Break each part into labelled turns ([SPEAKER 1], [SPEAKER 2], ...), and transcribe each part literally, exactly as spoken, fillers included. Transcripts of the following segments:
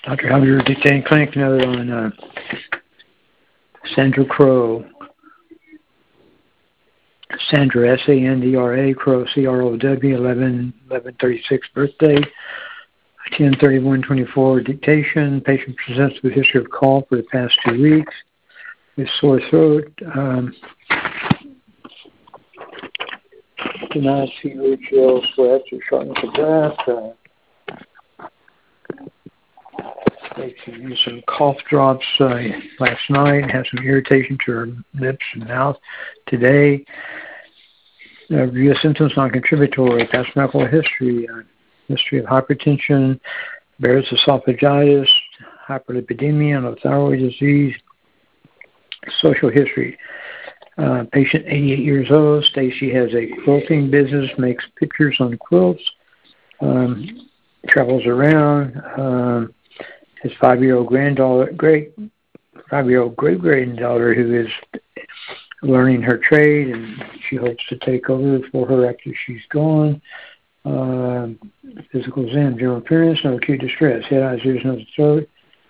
[SPEAKER 1] Doctor Halbert, dictating clinic note on uh, Sandra Crow. Sandra, S A N D R A, Crow, C R O W, eleven eleven thirty-six birthday, ten thirty-one twenty-four dictation. Patient presents with a history of cough for the past two weeks with sore throat. Um, denies fever, chills, sweats, or shortness of breath. Uh, She used some cough drops uh, last night, had some irritation to her lips and mouth today. Uh, review of symptoms non-contributory, past medical history, uh, history of hypertension, Barrett's esophagitis, hyperlipidemia, no thyroid disease, social history. Uh, patient eighty-eight years old, states she has a quilting business, makes pictures on quilts, um, travels around, um, his five-year-old granddaughter, great five-year-old great-granddaughter who is learning her trade, and she hopes to take over for her after she's gone. Uh, physical exam, general appearance, no acute distress, head, eyes, ears, nose, throat.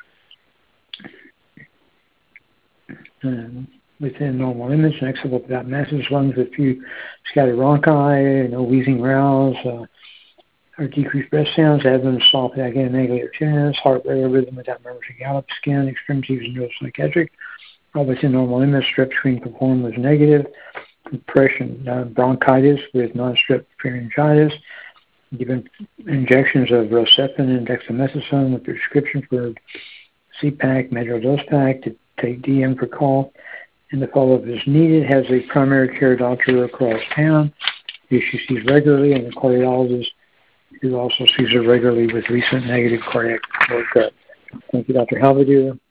[SPEAKER 1] Um, within normal limits, and exhale without masses, lungs with few scattered bronchi, no wheezing rouse, uh, or decreased breath sounds, abdomen soft, again, negative tennis, heart rate rhythm without murmurs and gallop, skin, extremities, and neuropsychiatric. All within normal limits, strep screen performed was negative. Depression, uh, bronchitis with non-strep pharyngitis. Given injections of Rocephin and dexamethasone with prescription for C-Pack, Medrol dose pack to take D M for cough. And the follow-up is needed. Has a primary care doctor across town who she sees regularly, and a cardiologist who also sees her regularly with recent negative cardiac workup. Thank you, Doctor Halbert.